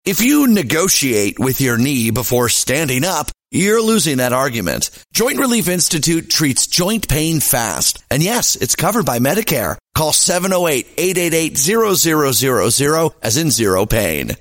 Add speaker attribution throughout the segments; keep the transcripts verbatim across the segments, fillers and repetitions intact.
Speaker 1: If you negotiate with your knee before standing up, you're losing that argument. Joint Relief Institute treats joint pain fast. And yes, it's covered by Medicare. Call seven oh eight, eight eight eight, zero zero zero zero as in zero pain.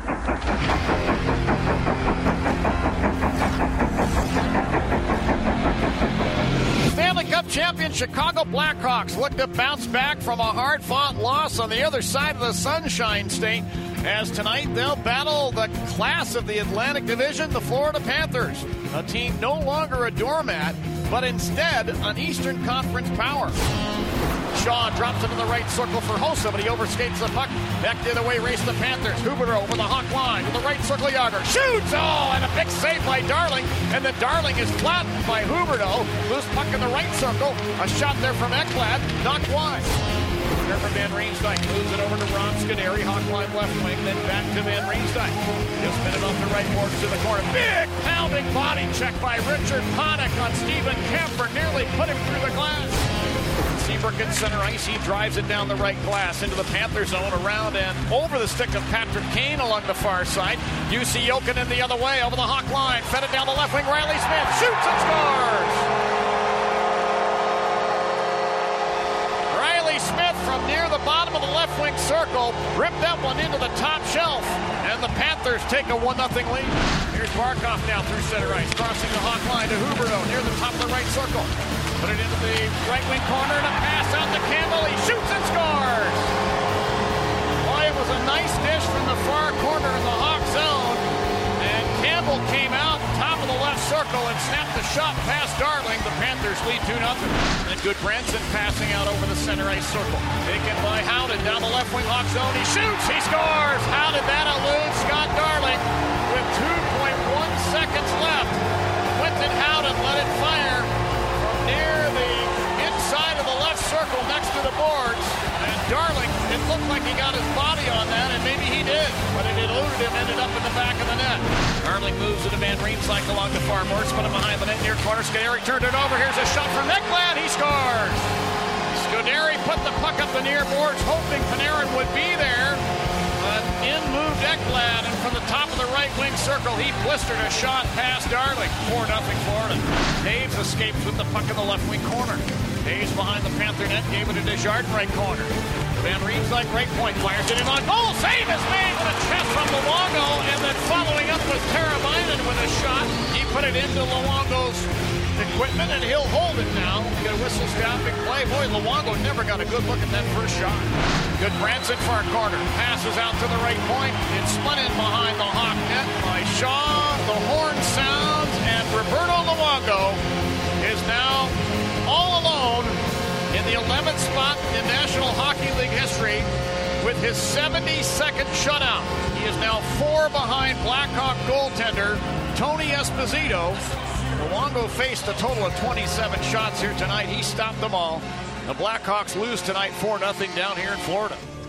Speaker 2: Champion Chicago Blackhawks look to bounce back from a hard-fought loss on the other side of the Sunshine State, as tonight they'll battle the class of the Atlantic Division, the Florida Panthers, a team no longer a doormat, but instead an Eastern Conference power. Shaw drops it in the right circle for Hossa, but he overskates the puck. Back the other way, race the Panthers. Huberdeau over the Hawk line to the right circle. Yager shoots! Oh, and a big save by Darling. And then Darling is flattened by Huberdeau. Loose puck in the right circle. A shot there from Ekblad. Knocked wide. There from Van Riemsdyk. Moves it over to Ron Scuderi. Hawk line left wing. Then back to Van Riemsdyk. Just minute off the right boards to the corner. Big pounding body check by Richard Panik on Steven Kampfer. Nearly put him through the glass. Seabrook in center ice. He drives it down the right glass into the Panther zone, around and over the stick of Patrick Kane along the far side. U C Jokinen the other way over the Hawk line. Fed it down the left wing. Riley Smith shoots and scores. Riley Smith from near the bottom of the left wing circle ripped that one into the top shelf, and the Panthers take a one nothing lead. Here's Barkov now through center ice, crossing the Hawk line to Huberdeau near the top of the right circle. Put it into the right wing corner and a pass out to Campbell. He shoots and scores. Boy, it was a nice dish from the far corner in the Hawk zone. And Campbell came out top of the left circle and snapped the shot past Darling. The Panthers lead two nothing. And good Branson passing out over the center ice circle. Taken by Howden down the left wing Hawk zone. He shoots. He scores. How did that elude Scott Darling? With two point one seconds left, Quentin Howden let it fire near the inside of the left circle next to the boards. And Darling, it looked like he got his body on that, and maybe he did, but it eluded him, ended up in the back of the net. Darling moves it to Van Riemsdyk along the far boards, put him behind the net near corner. Scuderi turned it over. Here's a shot from Ekblad. He scores. Scuderi put the puck up the near boards, hoping Panarin would be there. But in moved Ekblad, and from the top of the right wing circle, he blistered a shot past Darling. four nothing Florida. Taves escapes with the puck in the left wing corner. Taves behind the Panther net, gave it to Desjardins right corner. Van Riemsdyk right point, fires it in on goal. Save is made with a chest from Luongo, and then following up with Teravainen with a shot. He put it into Luongo's equipment, and he'll hold it now. Get a whistle stopping play. Boy, Luongo never got a good look at that first shot. Good Branson far corner. Passes out to the right point. It's spun in behind the Hawk net by Shaw. The horn sounds, and Roberto Luongo is now all alone in the eleventh spot in National Hockey League history with his seventy-second shutout. He is now four behind Blackhawk goaltender Tony Esposito. Luongo faced a total of twenty-seven shots here tonight. He stopped them all. The Blackhawks lose tonight four nothing down here in Florida.